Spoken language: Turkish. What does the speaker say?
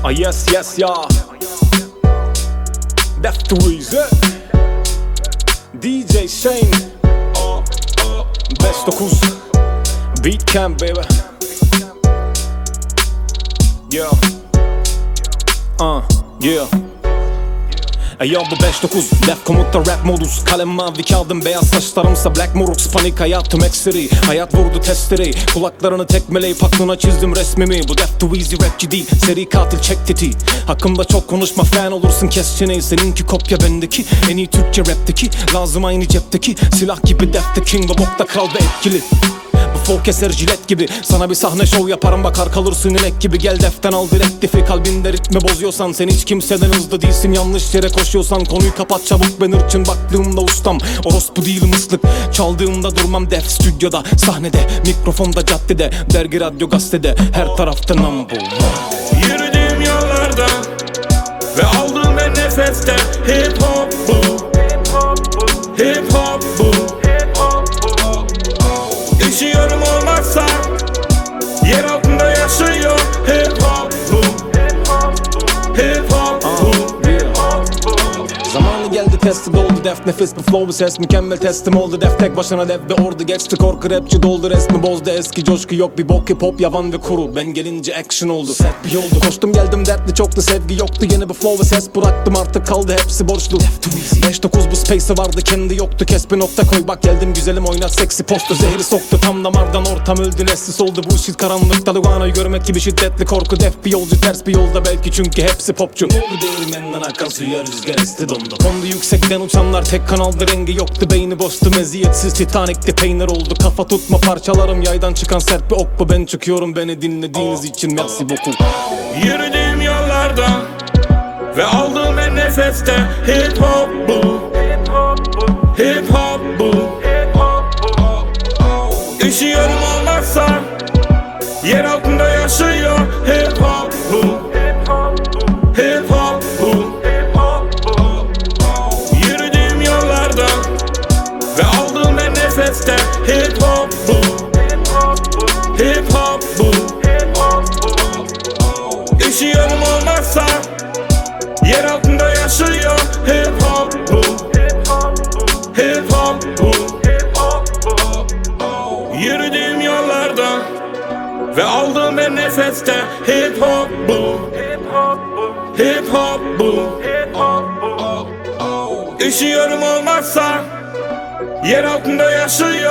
Yes yes ya. That's the reason. DJ Shane 5-9 Beat Camp baby. Yeah. Yeah. Yo bu 5-9 Def komutta rap modus. Kalem mavi kağıdım beyaz saçlarımsa Black Morux. Panik hayatım ekseri. Hayat vurdu testereyi. Kulaklarını tekmeleyip aklına çizdim resmimi. Bu Def too easy rapçi değil. Seri katil çek tetiği. Hakkımda çok konuşma fan olursun kes çeneyi. Seninki kopya bendeki. En iyi Türkçe rapteki. Lazım aynı cepteki. Silah gibi Def the King ve bokta kral ve etkili. Bu flow keser jilet gibi. Sana bir sahne şov yaparım bakar kalırsın inek gibi. Gel deften al direktifi. Kalbinde ritmi bozuyorsan sen hiç kimseden hızlı değilsin. Yanlış yere koşuyorsan konuyu kapat çabuk. Ben ırçın baktığımda ustam. Orospu değilim ıslık. Çaldığımda durmam def stüdyoda. Sahnede, mikrofonda, caddede. Dergi, radyo, gazetede. Her tarafta number one. Yürüdüğüm yollarda ve aldığım her nefeste hip hop bu. Hip hop bu. Üşüyorum olmazsa yer altında yaşıyor. Hip hop bu. Hip hop bu. Zamanı geldi testi doldu def nefis bir flow bir ses mükemmel teslim oldu def tek başına dev ve ordu geçti korku rapçi doldu resmi bozdu eski coşku yok bir bok hip hop yavan ve kuru ben gelince action oldu sert bir yoldu koştum geldim dertli çoktu sevgi yoktu yeni bir flow ve ses bıraktım artık kaldı hepsi borçlu 5-9 bu space'i vardı kendi yoktu kes bir nokta koy bak geldim güzelim oynat seksi postu zehri soktu tam damardan ortam öldü neslis oldu bu shit karanlıkta Lugano'yu görmek gibi şiddetli korku def bir yolcu ters bir yolda belki çünkü hepsi popçu oldu değirmenden akan suya rüzgar esti dondu kondu yüksekten uçanlar tek kanaldı rengi yoktu beyni boştu meziyetsiz Titanik'ti peynir oldu kafa tutma parçalarım yaydan çıkan sert bir ok bu ben çıkıyorum beni dinlediğiniz için merci beaucoup. Yürüdüğüm yollarda ve aldığım her nefeste hip hop bu. Hip hop bu. Üşüyorum olmazsa yer altında yaşıyor. Hip hop bu. Hip hop bu. Yürüdüğüm yollarda ve aldığım her nefeste hip hop bu. Hip hop bu. Üşüyorum olmazsa yer altında yaşıyor. Hip hop bu. Hip hop bu. Yürüdüğüm yollarda ve aldığım her nefeste hip hop bu. Hip hop bu. Üşüyorum olmazsa yer altında yaşıyor.